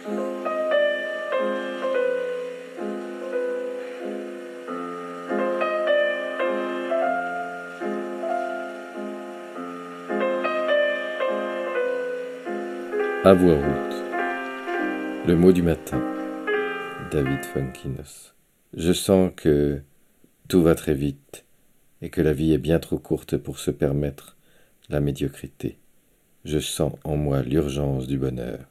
À voix haute. Le mot du matin. David Funkinos. Je sens que tout va très vite et que la vie est bien trop courte pour se permettre la médiocrité. Je sens en moi l'urgence du bonheur.